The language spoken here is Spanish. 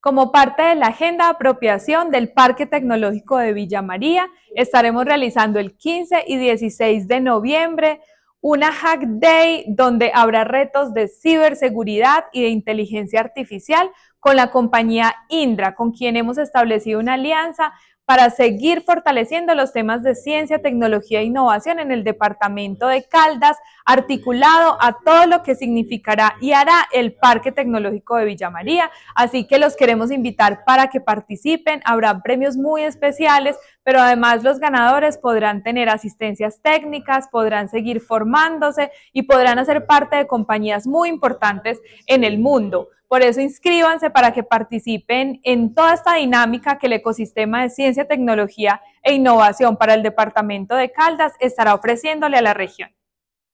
Como parte de la agenda de apropiación del Parque Tecnológico de Villa María, estaremos realizando el 15 y 16 de noviembre una Hack Day donde habrá retos de ciberseguridad y de inteligencia artificial con la compañía Indra, con quien hemos establecido una alianza para seguir fortaleciendo los temas de ciencia, tecnología e innovación en el departamento de Caldas, articulado a todo lo que significará y hará el Parque Tecnológico de Villa María. Así que los queremos invitar para que participen, habrá premios muy especiales, pero además los ganadores podrán tener asistencias técnicas, podrán seguir formándose y podrán hacer parte de compañías muy importantes en el mundo. Por eso inscríbanse para que participen en toda esta dinámica que el ecosistema de ciencia, tecnología e innovación para el departamento de Caldas estará ofreciéndole a la región.